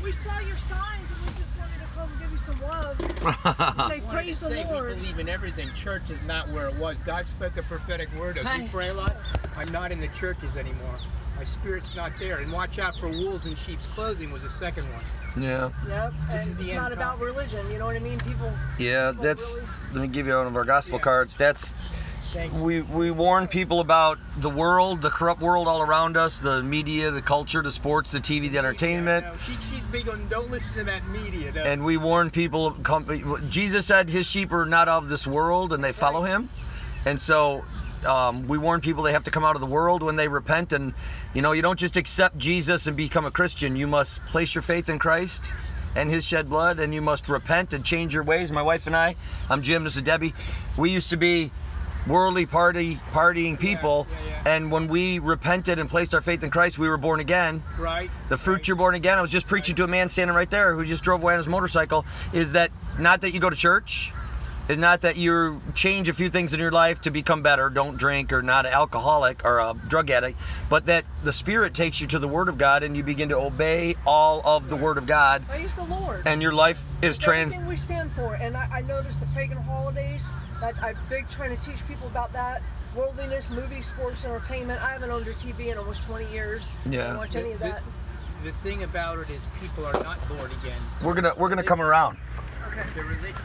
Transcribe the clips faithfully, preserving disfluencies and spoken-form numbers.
We saw your signs and we just wanted to come give you some love. Say praise the say Lord. We believe in everything. Church is not where it was. God spoke a prophetic word. As we pray a lot, I'm not in the churches anymore. My spirit's not there. And watch out for wolves in sheep's clothing was the second one. Yeah. Yep, and is the it's end not time. about religion, you know what I mean? People. Yeah, people that's, really- let me give you one of our gospel Yeah. cards. That's, Thank you. we, we warn people about the world, the corrupt world all around us, the media, the culture, the sports, the T V, the entertainment. Yeah, no, she, she's big on don't listen to that media. No. And we warn people, come, Jesus said his sheep are not of this world and they follow him. And so um, we warn people they have to come out of the world when they repent. And, you know, you don't just accept Jesus and become a Christian. You must place your faith in Christ and his shed blood, and you must repent and change your ways. My wife and I, I'm Jim, this is Debbie. We used to be worldly party partying people, Yeah, yeah, yeah. and when we repented and placed our faith in Christ, we were born again. Right. The fruit right. you're born again. I was just preaching to a man standing right there who just drove away on his motorcycle. Is that not that you go to church? Is not that you change a few things in your life to become better, don't drink or not an alcoholic or a drug addict, but that the Spirit takes you to the Word of God and you begin to obey all of the Word of God, Praise the Lord. and your life is It's trans. everything we stand for, and I, I noticed the pagan holidays. That I'm big trying to teach people about that. Worldliness, movies, sports, entertainment. I haven't owned a T V in almost twenty years. I Yeah. don't watch any of that. The, the thing about it is people are not born again. We're gonna we're gonna come around. Okay. They're religious.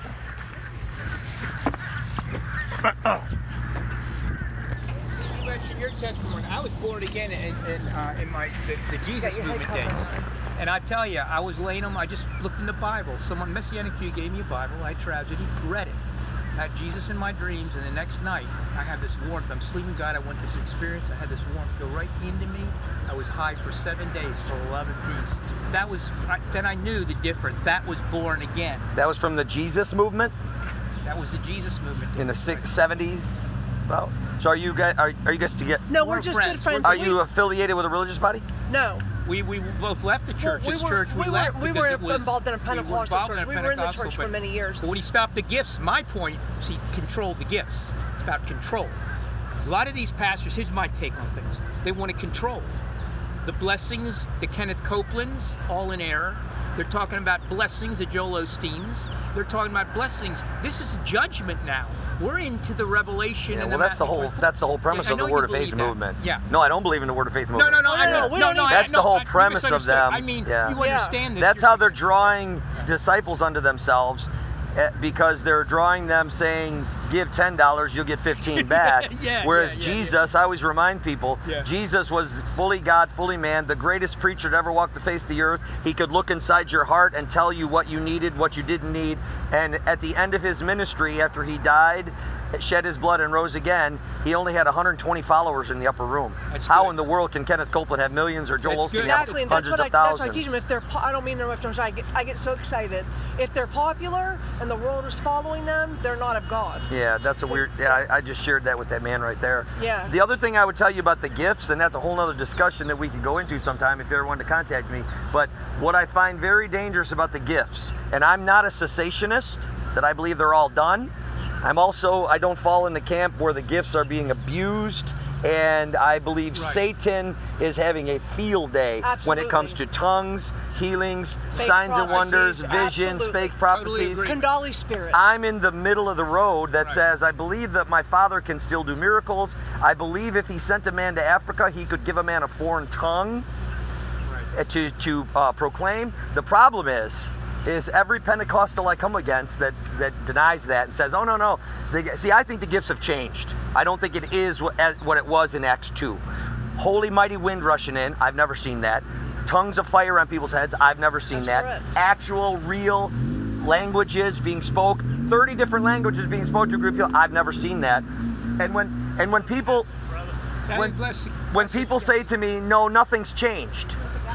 See, you mentioned your testimony. I was born again in, in, uh, in my the, the Jesus your head movement covered. days. And I tell you, I was laying on. I just looked in the Bible. Someone, Messianic Jew, gave me a Bible. I tragedy, read it. I had Jesus in my dreams, and the next night I had this warmth. I'm sleeping God. I went this experience. I had this warmth go right into me. I was high for seven days for love and peace. That was. I, then I knew the difference. That was born again. That was from the Jesus movement That was the Jesus movement. in the six, seventies. Well, so are you guys are, are you guys together? No, We're we're just friends. good friends. Are We- you affiliated with a religious body? No. We we both left the church. Well, we This were, church we, we left were, we because were it was, involved in a we were Pentecostal involved church. in a We were in the Pentecostal, church for but- many years. But when he stopped the gifts, my point was he controlled the gifts. It's about control. A lot of these pastors, here's my take on things. They want to control. The blessings, the Kenneth Copelands, all in error. They're talking about blessings, the Joel Osteens. They're talking about blessings. This is judgment now. We're into the revelation. Yeah, and well, the that's the Matthew whole twenty-four. that's the whole premise Yeah, I of the know Word you of Faith believe that. movement. Yeah. No, I don't believe in the Word of Faith No, movement. no, no, No, I no, know. we No, don't no, need- I- That's the no, whole I- you premise of misunderstood. them. I mean, Yeah. you Yeah. understand this. That's You're how they're from- drawing disciples unto themselves, eh, because they're drawing them saying, give ten dollars, you'll get fifteen back. Yeah, Whereas yeah, yeah, Jesus, I always remind people, Yeah. Jesus was fully God, fully man, the greatest preacher to ever walk the face of the earth. He could look inside your heart and tell you what you needed, what you didn't need. And at the end of his ministry, after he died, shed his blood and rose again, he only had one hundred twenty followers in the upper room. That's How good. in the world can Kenneth Copeland have millions or Joel That's good. Osteen have Exactly, and that's hundreds what, I, of that's thousands? what I teach them. If they're, po- I don't mean to interrupt. I'm sorry. I get, I get so excited. If they're popular and the world is following them, they're not of God. Yeah, that's a weird. Yeah, I, I just shared that with that man right there. Yeah. The other thing I would tell you about the gifts, and that's a whole nother discussion that we could go into sometime if you ever wanted to contact me. But what I find very dangerous about the gifts, and I'm not a cessationist, that I believe they're all done. I'm also, I don't fall in the camp where the gifts are being abused. And I believe Right. Satan is having a field day when it comes to Absolutely. tongues, healings, Fake signs and wonders, prophecies, visions, absolutely. fake prophecies. agree. Kundali spirit. I'm in the middle of the road that Right. says, I believe that my Father can still do miracles. I believe if he sent a man to Africa, he could give a man a foreign tongue Right. uh, to, to uh, proclaim. The problem is, is every Pentecostal I come against that, that denies that and says, oh, no, no. They, see, I think the gifts have changed. I don't think it is what, as- what it was in Acts two. Holy mighty wind rushing in, I've never seen that. Tongues of fire on people's heads, I've never seen That's that. correct. Actual, real languages being spoke, thirty different languages being spoken to a group of people, I've never seen that. And when and when people That when, is blessing. when Blessing. people say to me, no, nothing's changed.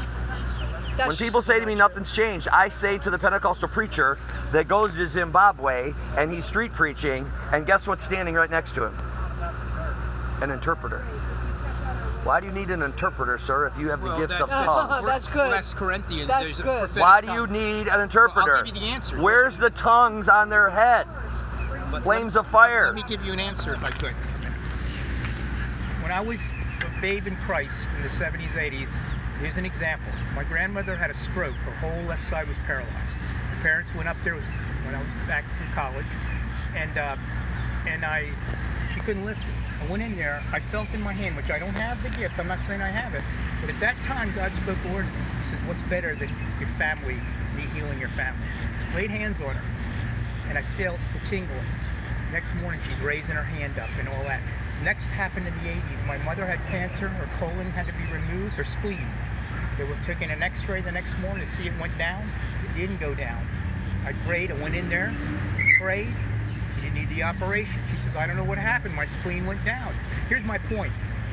That's When just people say to me not nothing's changed, I say to the Pentecostal preacher that goes to Zimbabwe and he's street preaching, and guess what's standing right next to him? An interpreter. Why do you need an interpreter, sir, if you have the Well, gifts of that's- tongues? That's good. Last Corinthians. That's there's a good. prophetic Why do tongue. you need an interpreter? Well, I'll give you the answer. Where's the tongues on their head? But Flames let- of fire. Let me give you an answer if I could. When I was a babe in Christ in the seventies, eighties, Here's an example. My grandmother had a stroke. Her whole left side was paralyzed. My parents went up there when I was back from college, and uh, and I, she couldn't lift it. I went in there. I felt in my hand, which I don't have the gift. I'm not saying I have it, but at that time, God spoke a word. He said, "What's better than your family, me healing your family?" Laid hands on her, and I felt the tingle. Next morning, she's raising her hand up and all that. Next happened in the eighties. My mother had cancer. Her colon had to be removed. Her spleen. They were taking an X-ray the next morning to see it went down. It didn't go down. I prayed. I went in there, prayed. You didn't need the operation. She says, "I don't know what happened. My spleen went down." Here's my point.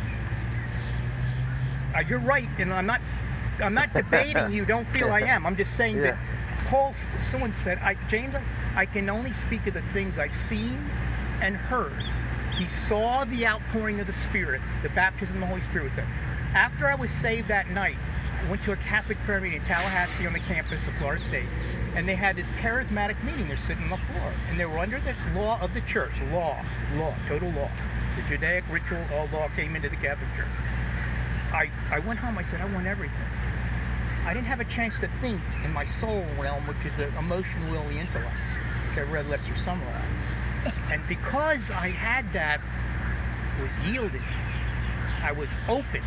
Uh, you're right, and I'm not. I'm not debating you. Don't feel I am. I'm just saying Yeah. that. Paul, someone said, I, James, I can only speak of the things I've seen and heard. He saw the outpouring of the Spirit, the baptism of the Holy Spirit was there. After I was saved that night, I went to a Catholic prayer meeting in Tallahassee on the campus of Florida State, and they had this charismatic meeting. They're sitting on the floor, and they were under the law of the church, law, law, total law. The Judaic ritual, all law came into the Catholic Church. I, I went home, I said, I want everything. I didn't have a chance to think in my soul realm, which is the emotion, will, the intellect, which I read Lester Sumrall. And because I had that, was yielded, I was open,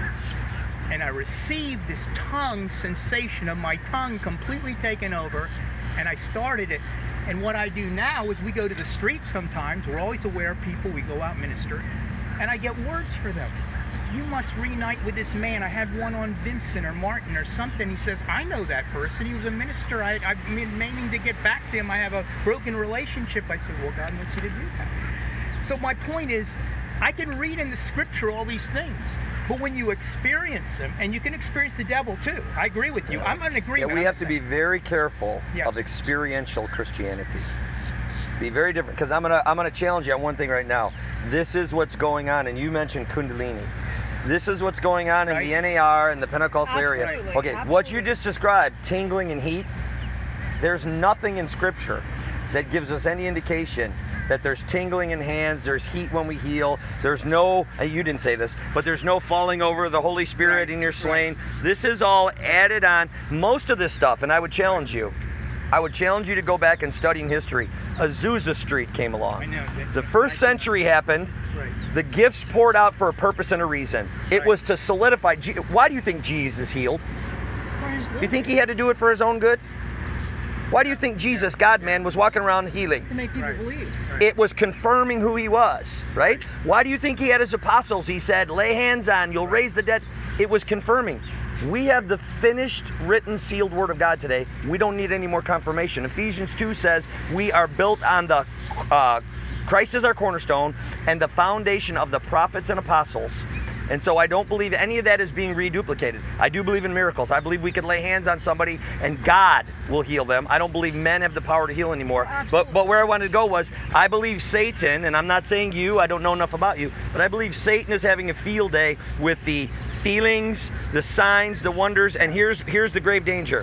and I received this tongue sensation of my tongue completely taken over, and I started it. And what I do now is we go to the streets sometimes, we're always aware of people, we go out and minister, and I get words for them. You must reunite with this man. I had one on Vincent or Martin or something. He says, I know that person. He was a minister. I, I've been meaning to get back to him. I have a broken relationship. I said, well, God wants you to do that. So my point is, I can read in the scripture all these things, but when you experience them, and you can experience the devil too. I agree with you. I'm in Yeah, agreement. we I'm have to saying. be very careful Yeah. of experiential Christianity. Be very different, because I'm gonna I'm gonna challenge you on one thing right now. This is what's going on, and you mentioned Kundalini. This is what's going on in Right. the N A R and the Pentecostal area. Absolutely, Okay, what you absolutely. just described, tingling and heat, there's nothing in Scripture that gives us any indication that there's tingling in hands, there's heat when we heal, there's no, uh, you didn't say this, but there's no falling over the Holy Spirit Right, and you're right. slain. This is all added on. Most of this stuff, and I would challenge you, I would challenge you to go back and study in history. Azusa Street came along. I know. that- The first century happened. Right. The gifts poured out for a purpose and a reason. It Right. was to solidify. Je- Why do you think Jesus healed? For his glory. You think he had to do it for his own good? Why do you think Jesus, God-man, was walking around healing? to make people Right. believe. Right. It was confirming who he was, right? Why do you think he had his apostles? He said, lay hands on, you'll raise the dead. It was confirming. We have the finished, written, sealed word of God today. We don't need any more confirmation. Ephesians two says we are built on the, uh, Christ is our cornerstone and the foundation of the prophets and apostles. And so I don't believe any of that is being reduplicated. I do believe in miracles. I believe we could lay hands on somebody and God will heal them. I don't believe men have the power to heal anymore. But but where I wanted to go was, I believe Satan, and I'm not saying you, I don't know enough about you, but I believe Satan is having a field day with the feelings, the signs, the wonders, and here's here's the grave danger.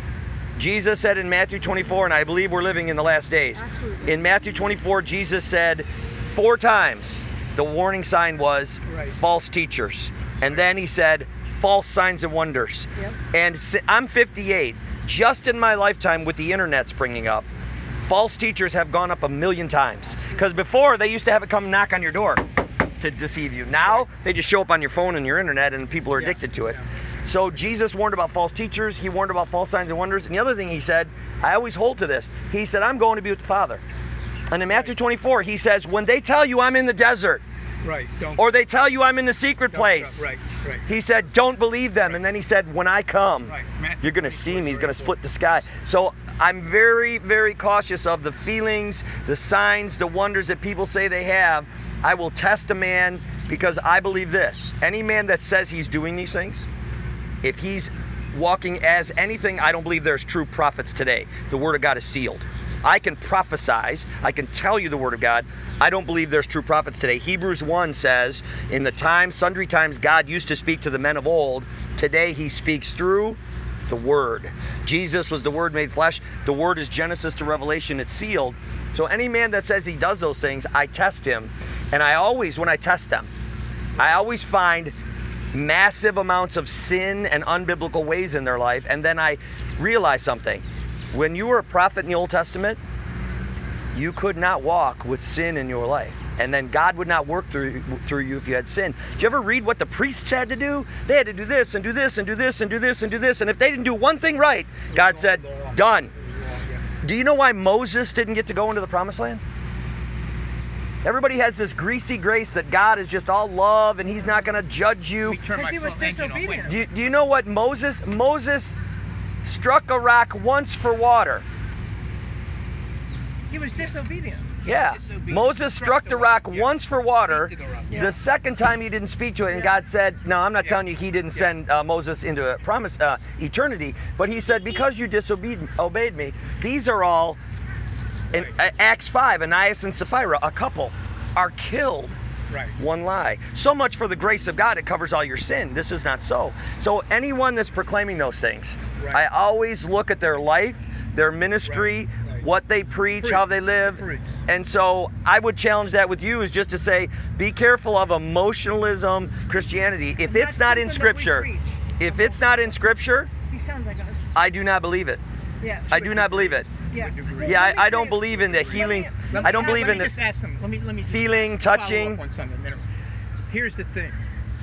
Jesus said in Matthew twenty-four, and I believe we're living in the last days. Absolutely. In Matthew twenty-four, Jesus said four times, the warning sign was Right. false teachers. And then he said false signs and wonders. Yep. And si- I'm fifty-eight. Just in my lifetime with the internet springing up, false teachers have gone up a million times. Because before, they used to have it come knock on your door to deceive you. Now, they just show up on your phone and your internet and people are Yeah. addicted to it. Yeah. So Jesus warned about false teachers. He warned about false signs and wonders. And the other thing he said, I always hold to this. He said, I'm going to be with the Father. And in Matthew twenty-four, he says, when they tell you I'm in the desert, Right. Don't. or they tell you I'm in the secret don't- place, Right. Right. he said, don't believe them. And then he said, when I come, Right. Matthew you're going to see him. He's going to twenty-four, split the sky. So I'm very, very cautious of the feelings, the signs, the wonders that people say they have. I will test a man because I believe this. Any man that says he's doing these things, if he's walking as anything, I don't believe there's true prophets today. The word of God is sealed. I can prophesize, I can tell you the word of God. I don't believe there's true prophets today. Hebrews one says, in the times, sundry times, God used to speak to the men of old. Today he speaks through the word. Jesus was the word made flesh. The word is Genesis to Revelation. It's sealed. So any man that says he does those things, I test him. And I always, when I test them, I always find massive amounts of sin and unbiblical ways in their life. And then I realized something. When you were a prophet in the Old Testament, you could not walk with sin in your life. And then God would not work through through you if you had sin. Did you ever read what the priests had to do? They had to do this and do this and do this and do this and do this. And if they didn't do one thing right, God said, done. Do you know why Moses didn't get to go into the promised land? Everybody has this greasy grace that God is just all love and he's not going to judge you. Because he was disobedient. Do you, do you know what Moses, Moses struck a rock once for water. He was disobedient. Yeah. Disobedient. Moses struck the rock Yeah. once for water. Speak to the rock. Yeah. The second time he didn't speak to it, and Yeah. God said, "No, I'm not Yeah. telling you he didn't send uh, Moses into a promise uh, eternity, but he said because you disobeyed obeyed me, these are all." In Right. uh, Acts five, Ananias and Sapphira, a couple, are killed. Right. One lie. So much for the grace of God, it covers all your sin. This is not so. So anyone that's proclaiming those things, Right. I always look at their life, their ministry, Right, right. what they preach, how they Fruits, live. fruits. And so I would challenge that with you is just to say, be careful of emotionalism Christianity. If That's it's not in something that we Scripture, preach. if it's not in Scripture, He sounds like us. I do not believe it. Yeah. I do not believe it. Yeah. degree. Yeah, Let me I, I tell don't you- believe in the let me- healing. Let I don't me- believe let in me the just ask them. Let me let me just feeling, follow up touching. on something. Then- Here's the thing.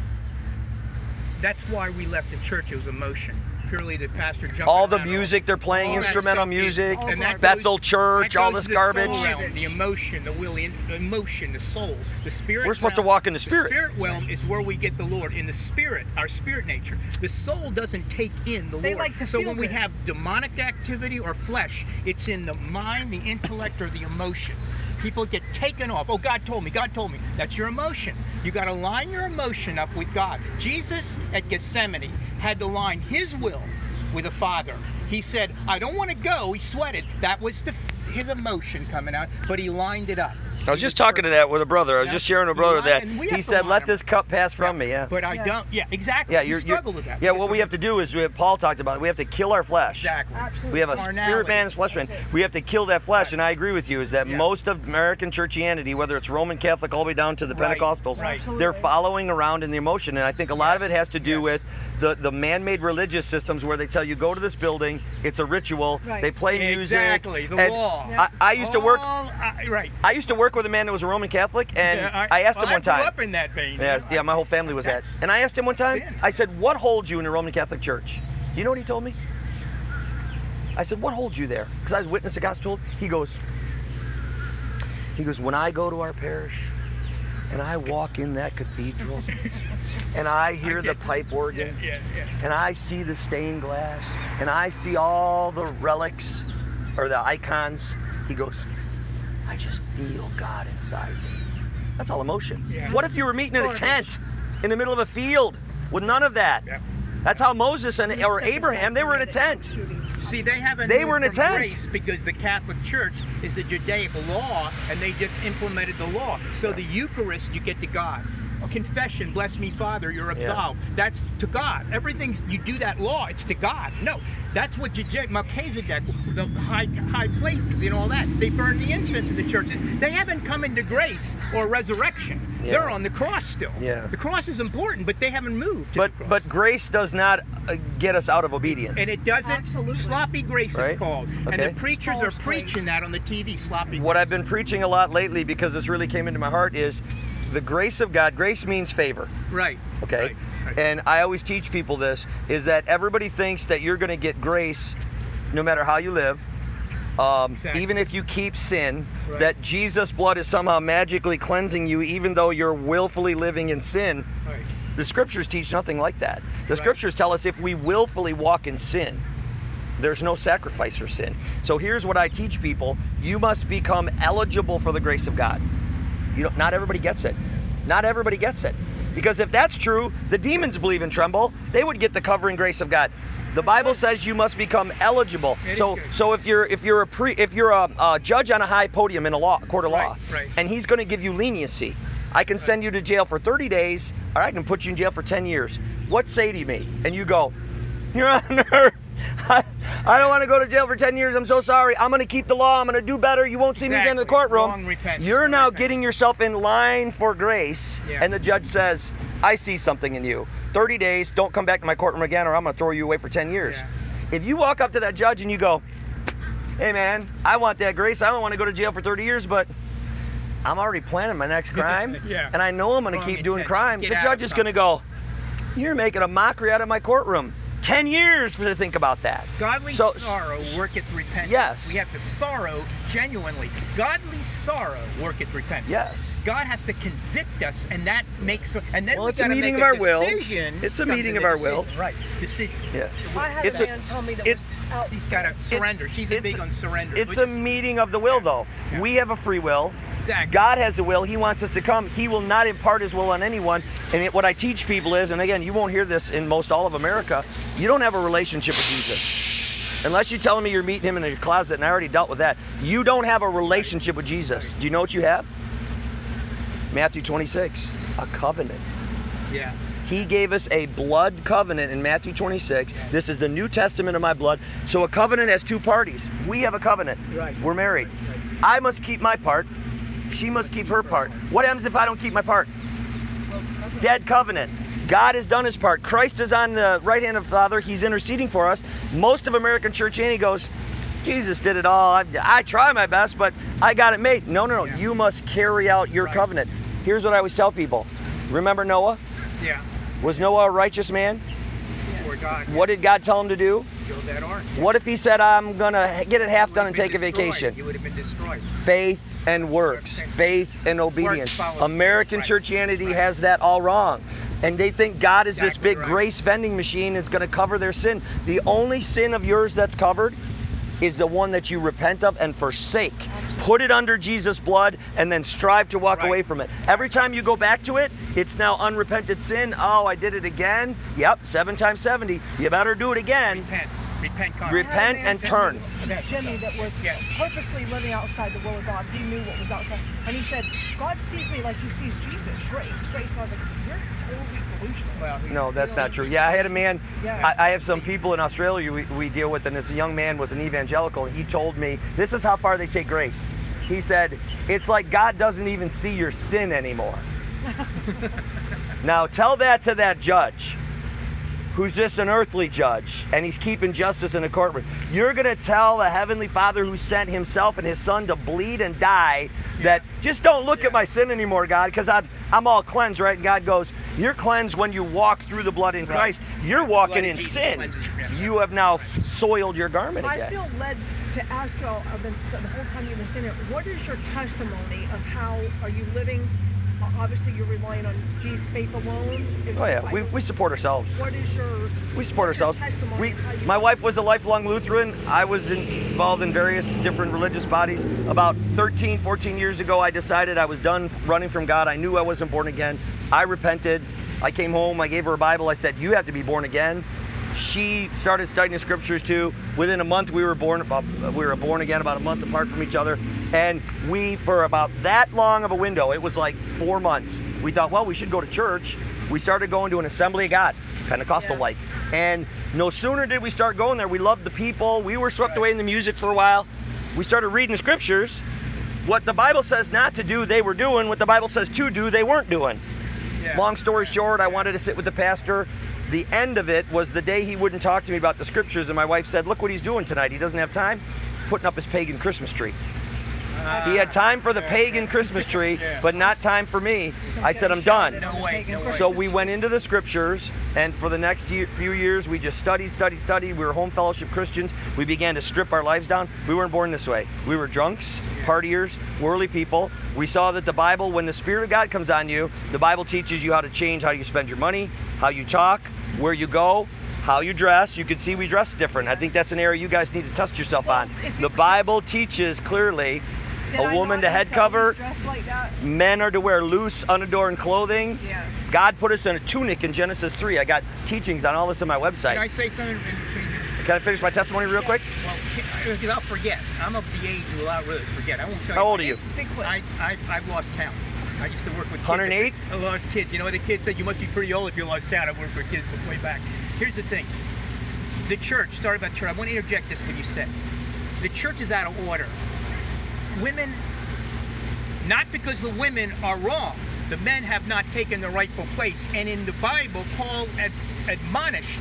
That's why we left the church. It was emotion. Purely the pastor jumping all the around, music they're playing, all that instrumental stuff is- music, and that Bethel goes- Church, that all goes this to the garbage. soul realm, the emotion, the will, the emotion, the soul, the spirit. We're supposed to realm- walk in the spirit. The spirit realm is where we get the Lord in the spirit, our spirit nature. The soul doesn't take in the They Lord. like to so feel when we good. have demonic activity or flesh, it's in the mind, the intellect, or the emotion. People get taken off. Oh, God told me. God told me. That's your emotion. You got to line your emotion up with God. Jesus at Gethsemane had to line his will with the Father. He said, I don't want to go. He sweated. That was the, his emotion coming out, but he lined it up. I was just talking to that with a brother. I was Yeah. just sharing with a brother that And we he have to said, line "Let them. this cup pass from me." Yeah. But I Yeah. don't. Yeah, exactly. Yeah, you you're, struggle you're with that. yeah. because What we of- have to do is, we have, Paul talked about it. We have to kill our flesh. Exactly. Absolutely. We have a Carnality. spirit man and flesh man. We have to kill that flesh, and I agree with you. Is that Yeah. most of American churchianity, whether it's Roman Catholic all the way down to the Right, Pentecostals, right. they're Absolutely. following around in the emotion, and I think a lot of it Yes, has to do yes. with the the man-made religious systems where they tell you go to this building, it's a ritual, Right. they play music. Exactly. The and law. I, I used to work. All- I- right. I used to work with a man that was a Roman Catholic, and Yeah, I, asked him well, one time. I grew up in that vein. Yeah, you know. yeah, my whole family was that. That's- And I asked him one time, sin. I said, "What holds you in the Roman Catholic Church?" Do you know what he told me? I said, "What holds you there?" Because I was witness the gospel. He goes, he goes, "When I go to our parish and I walk in that cathedral and I hear the get- pipe organ Yeah, yeah, yeah. and I see the stained glass and I see all the relics or the icons," he goes, "I just feel God inside me." That's all emotion. Yeah. What if you were meeting in a tent in the middle of a field with none of that? Yeah. That's how Moses and or Abraham, they were in a tent. See, they haven't They moved were in a from tent. grace because the Catholic Church is the Judaic law, and they just implemented the law. So the Eucharist, you get to God. Confession, bless me, Father, you're absolved. That's to God. Everything's you do that law, it's to God. No, that's what Judaic, Melchizedek, the high high places and all that. They burn the incense in the churches. They haven't come into grace or resurrection. Yeah. They're on the cross still. Yeah. The cross is important, but they haven't moved. To But the cross. but grace does not uh, get us out of obedience. And it doesn't. Absolutely. Sloppy grace Right. it's called. And Okay. the preachers False are preaching grace. that on the T V. Sloppy What grace. I've been preaching a lot lately, because this really came into my heart, is the grace of God. Grace means favor. Right. Okay, Right. Right. and I always teach people this, is that everybody thinks that you're going to get grace no matter how you live, um, Exactly. even if you keep sin, Right. that Jesus' blood is somehow magically cleansing you even though you're willfully living in sin. Right. The scriptures teach nothing like that. The Right. scriptures tell us if we willfully walk in sin, there's no sacrifice for sin. So here's what I teach people: you must become eligible for the grace of God. You know, not everybody gets it. Not everybody gets it. Because if that's true, the demons believe and tremble. They would get the covering grace of God. The Bible says you must become eligible. It is So, good. so if you're if you're a pre if you're a, a judge on a high podium in a law court of law, Right, right. and he's going to give you leniency, I can send you to jail for thirty days, or I can put you in jail for ten years. What say to me? And you go, Your Honor, I, I don't want to go to jail for ten years. I'm so sorry. I'm going to keep the law. I'm going to do better. You won't see me again in the Exactly. courtroom. Wrong repentance, You're wrong now repentance. getting yourself in line for grace, Yeah. and the judge says, I see something in you. thirty days, don't come back to my courtroom again, or I'm going to throw you away for ten years. Yeah. If you walk up to that judge and you go, hey man, I want that grace. I don't want to go to jail for thirty years, but I'm already planning my next crime, Yeah. and I know I'm going to Wrong keep doing intention. crime. Get The out judge of is going to go, you're making a mockery out of my courtroom. ten years for to think about that. Godly So- sorrow worketh repentance. Yes. We have to sorrow genuinely. Godly sorrow worketh repentance. Yes. God has to convict us, and that makes. And then Well, we it's a gotta meeting make of our will. decision. It's a Comes meeting in of the our will. decision. Right. Decision. Yeah. I had It's a a- man tell me that it- was out. She's got to surrender. She's a it's- big on surrender. It's which a is- meeting of the will, though. Yeah. We have a free will. Exactly. God has a will. He wants us to come. He will not impart his will on anyone. And it, what I teach people is, and again, you won't hear this in most all of America, you don't have a relationship with Jesus. Unless you're telling me you're meeting him in a closet, and I already dealt with that. You don't have a relationship with Jesus. Do you know what you have? Matthew twenty-six, a covenant. Yeah. He gave us a blood covenant in Matthew twenty-six. This is the New Testament of my blood. So a covenant has two parties. We have a covenant. Right. We're married. I must keep my part. She must keep her part. What happens if I don't keep my part? Dead covenant. God has done his part. Christ is on the right hand of the Father. He's interceding for us. Most of American Christianity goes, Jesus did it all. I, I try my best, but I got it made. No, no, no. Yeah. You must carry out your Right. covenant. Here's what I always tell people. Remember Noah? Yeah. Was Noah a righteous man? Before God. What did God tell him to do? Build that ark. What if he said, I'm going to get it half You done would and have take a been destroyed. vacation? You would have been destroyed. Faith and works. Faith and obedience. follow American right. Christianity Right. has that all wrong. And they think God is this Exactly big right. grace vending machine that's going to cover their sin. The only sin of yours that's covered is the one that you repent of and forsake. Put it under Jesus' blood and then strive to walk Right. away from it. Every time you go back to it, it's now unrepented sin. Oh, I did it again. Yep, seven times seventy. You better do it again. Repent. Repent. constantly. Repent and turn. Jimmy that was Yeah. purposely living outside the will of God. He knew what was outside. And he said, God sees me like he sees Jesus. Grace, grace. And I was like, you're totally delusional. Well, he- No, that's not true. Yeah, I had a man, Yeah. I, I have some people in Australia we, we deal with, and this young man was an evangelical, and he told me, this is how far they take grace. He said, it's like God doesn't even see your sin anymore. Now, tell that to that judge, who's just an earthly judge, and he's keeping justice in a courtroom. You're going to tell the Heavenly Father who sent himself and his Son to bleed and die that just don't look Yeah. at my sin anymore, God, because I'm, I'm all cleansed, right? And God goes, you're cleansed when you walk through the blood in Right. Christ. You're The walking blood of in Jesus sin. cleanses you, yeah. You have now f- soiled your garment I again. feel led to ask y'all, I've been, the whole time you've been standing here, what is your testimony of how are you living? Uh, Obviously, you're relying on Jesus' faith alone. Is Oh this yeah, like- we, we support ourselves. What is your? We support what's your ourselves. testimony We, of how you- my wife was a lifelong Lutheran. I was in, involved in various different religious bodies. About thirteen, fourteen years ago, I decided I was done running from God. I knew I wasn't born again. I repented. I came home. I gave her a Bible. I said, you have to be born again. She started studying the scriptures too. Within a month, we were born. Uh, we were born again, about a month apart from each other. And we, for about that long of a window, it was like four months. We thought, well, we should go to church. We started going to an Assembly of God, Pentecostal-like. And no sooner did we start going there, we loved the people. We were swept away in the music for a while. We started reading the scriptures. What the Bible says not to do, they were doing. What the Bible says to do, they weren't doing. Yeah. Long story short, I wanted to sit with the pastor. The end of it was the day he wouldn't talk to me about the scriptures, and my wife said, look what he's doing tonight. He doesn't have time. He's putting up his pagan Christmas tree. Ah, He had time for the yeah, pagan yeah. Christmas tree, Yeah. but not time for me. I said, I'm done. No way. No way. So we went into the scriptures, and for the next year, few years, we just studied, studied, studied. We were home fellowship Christians. We began to strip our lives down. We weren't born this way. We were drunks, partiers, worldly people. We saw that the Bible, when the Spirit of God comes on you, the Bible teaches you how to change how you spend your money, how you talk, where you go, how you dress. You can see we dress different. I think that's an area you guys need to test yourself on. The Bible teaches clearly Did I a woman not to head used to always cover, dress like that? men are to wear loose, unadorned clothing. Yeah. God put us in a tunic in Genesis three. I got teachings on all this on my Can I website. say something in between here? Can I finish my testimony real quick? Well, because I'll forget. I'm of the age who I'll really forget. I won't tell you. How old my are you? age. Big quick. I, I, I've lost count. I used to work with kids. one hundred eight? I lost kids. You know, the kids said you must be pretty old if you lost count. I worked with kids way back. Here's the thing. the church, started about church. I want to interject this what you said. The church is out of order. Women, not because the women are wrong, the men have not taken the rightful place. And in the Bible, Paul ad- admonished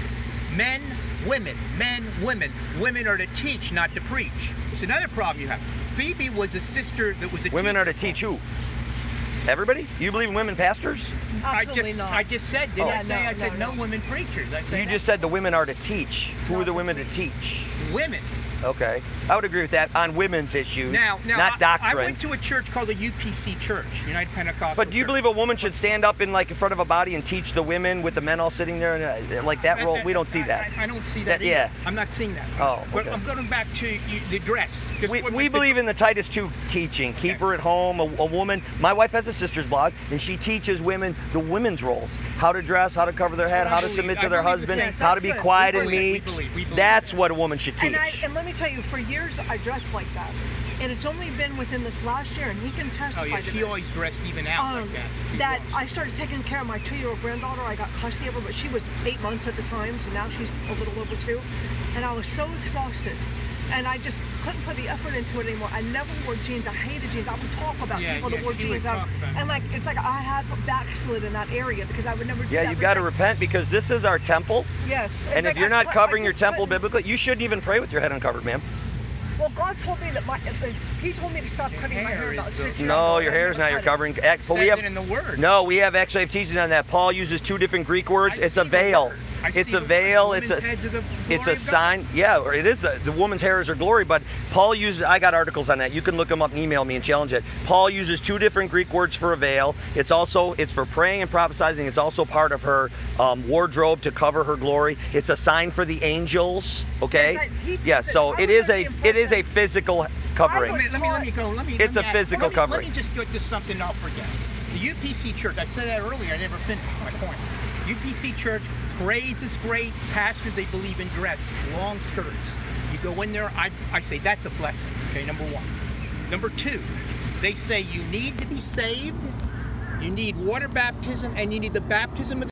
men, women, men, women. Women are to teach, not to preach. It's another problem you have. Phoebe was a sister that was a Women teacher. are to teach who? Everybody? You believe in women pastors? I Absolutely just, not. I just said, did Oh. I say? Yeah, no, I said no, no, no. women preachers. I said You that. just said the women are to teach. Who Not are the to women to preach. teach? women. Okay. I would agree with that on women's issues, Now, now not I, doctrine. I went to a church called the U P C Church, United Pentecostal. But do you Church. believe a woman should stand up in like in front of a body and teach the women with the men all sitting there and uh, like that role? We don't see that. I, I don't see that, That- either. yeah. I'm not seeing that. Oh, But okay. I'm going back to you, the dress. Just We, what- we what the- believe in the Titus two teaching. Keep Okay. her at home. A, a woman. My wife has a sister's blog, and she teaches women the women's roles: how to dress, how to cover their head, That's how what I to believe. submit I to their believe the husband, same. how to be That's good. quiet We and believe- meek. we believe- we believe That's that. what a woman should teach. And, I, and let me tell you, for years I dressed like that, and it's only been within this last year, and he can testify Oh yeah, to she this. always dressed even out um, like that. She that was. I started taking care of my two-year-old granddaughter. I got custody of her, but she was eight months at the time, so now she's a little over two. And I was so exhausted, and I just couldn't put the effort into it anymore. I never wore jeans. I hated jeans. I would talk about Yeah, people yeah, that wore she would jeans, I- talk about it. and like it's like I have backslid in that area because I would never. do Yeah, that, you've but got to it's like- repent because this is our temple. Yes. it's And like if you're I not cou- I covering your just temple couldn't- biblically, you shouldn't even pray with your head uncovered, ma'am. Well, God told me that my. uh, He told me to stop Your cutting my hair hair about is six the- years No, ago, your and I hair is never not your cut it. covering. Act- Says But we have it in the word. no, we have actually have teachings on that. Paul uses two different Greek words. I It's see a the veil. word. I It's see a the veil. word. It's Women's a heads are the it's glory a of God. sign. Yeah, or it is the, the woman's hair is her glory. But Paul uses. I got articles on that. You can look them up and email me and challenge it. Paul uses two different Greek words for a veil. It's also it's for praying and prophesying. It's also part of her um, wardrobe to cover her glory. It's a sign for the angels. Okay. Yes, I- he did Yeah. that. So I it was is under a the it is a impression- physical covering. Let me, let me let me go. Let me. It's let me a ask- physical let me, covering. Let me just go to something I'll forget. The U P C Church. I said that earlier. I never finished my point. U P C Church, praise is great. Pastors, they believe in dress, long skirts. You go in there. I I say that's a blessing. Okay, number one. Number two, they say you need to be saved. You need water baptism, and you need the baptism of